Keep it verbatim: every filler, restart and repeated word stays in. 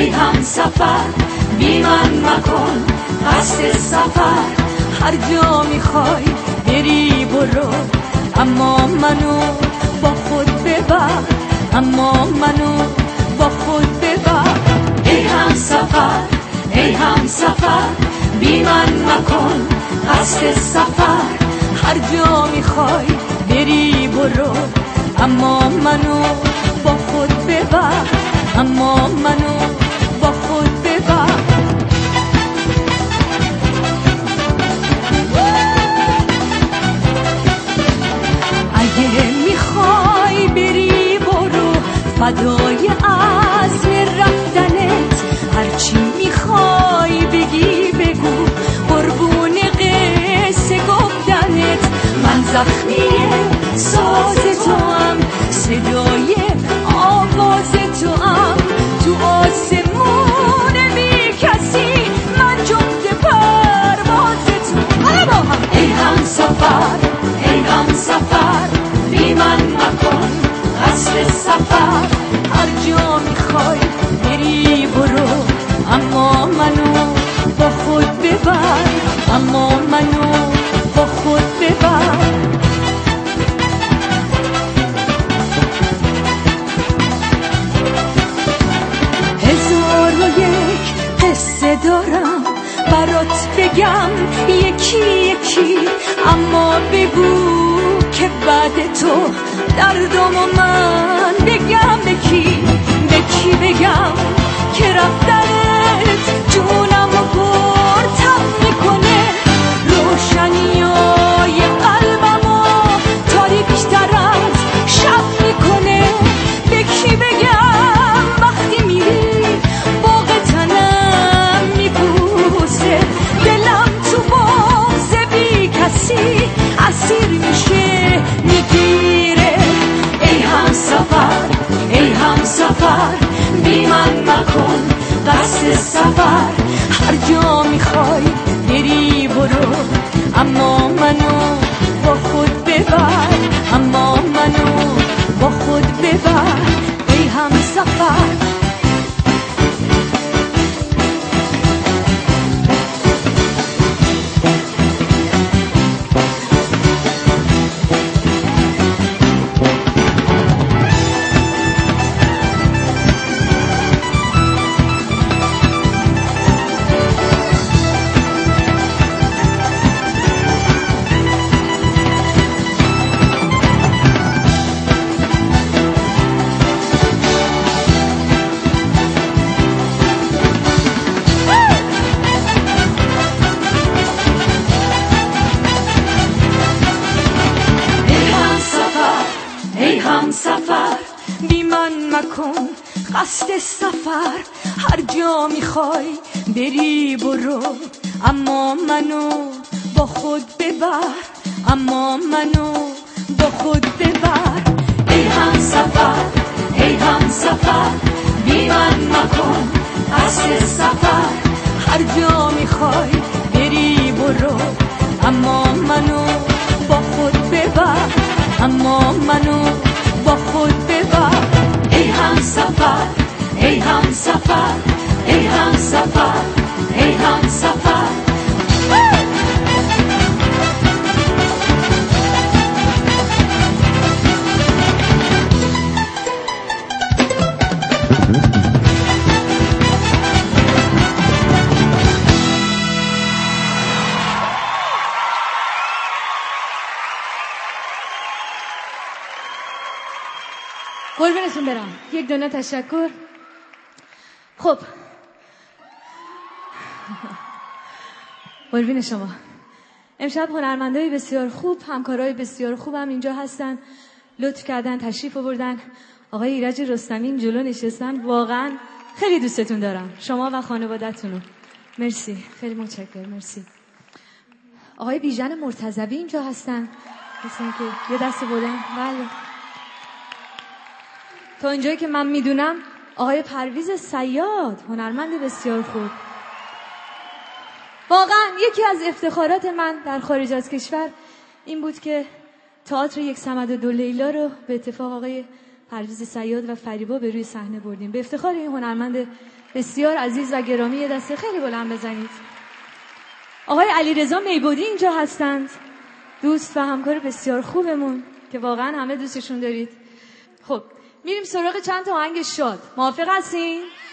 ای هم سفر بی من مکن قصد سفر، هر جا میخوای بری برو، اما منو با خود ببر، اما منو با خود ببر. ای هم سفر ای هم سفر بی من مکن قصد سفر، هر جا میخوای بری برو، اما منو با خود ببر، اما منو با خود ببر. اگه میخوای بری برو، فدای عزم رفتنت، هرچی میخوای بگی بگو، قربون قصه گفتنت. من زخمی ساز تو هم، صدای آواز تو هم، تو آسمون بی کسی من جفت پرواز تو. ای هم سفر ای هم سفر بی من مکن قصد سفر، هر جا میخوای بری برو، اما منو با خود ببر، اما منو با خود ببر. هزار و یک قصه دارم برات بگم یکی یکی، اما بگو که بعد تو دردمو من بگم به کی، به کی بگم که رفتنت جونمو پرتم میکنه، روشنیای قلبمو تاریک‌تر از شب میکنه. به کی بگم وقتی میری باغ تنم میبوسه، دلم تو بغض بی کسی اسیر میشه میگیره. ای هم سفر ای هم سفر بی من مکن قصد سفر، هر جا میخوای بری برو، اما منو با خود ببر، اما منو با خود ببر. ای هم سفر سفر بی من مکن قصد سفر، هر جا میخوای بری برو، اما منو با خود ببر، اما منو با خود ببر. ای هم سفر ای هم سفر بی من مکن قصد سفر، هر جا میخوای بری برو، اما منو با خود ببر، اما منو با خود ببر. ای هم سفر ای هم سفر ای هم سفر ای هم سفر. قربونتون برم. یک دونه تشکر. خب قربون شما. امشب هنرمندای بسیار خوب، همکارای بسیار خوب هم اینجا هستن، لطف کردن تشریف آوردن. آقای ایرج رستمی جلو نشستن، واقعا خیلی دوستتون دارم، شما و خانواده‌تونو. مرسی، خیلی متشکرم. مرسی. آقای بیژن مرتضوی اینجا هستن، مثلا که یه دست بودن. بله. تا اینجایی که من میدونم آقای پرویز صیاد، هنرمند بسیار خوب. واقعا یکی از افتخارات من در خارج از کشور این بود که تئاتر یک صمد و دو لیلا رو به اتفاق آقای پرویز صیاد و فریبا به روی صحنه بردیم. به افتخار این هنرمند بسیار عزیز و گرامی، یه دسته خیلی بلند بزنید. آقای علیرضا میبودی اینجا هستند، دوست و همکار بسیار خوبمون که واقعا همه دوستشون دارید. خب میریم سراغ چند تا آهنگ شاد. موافق هستین؟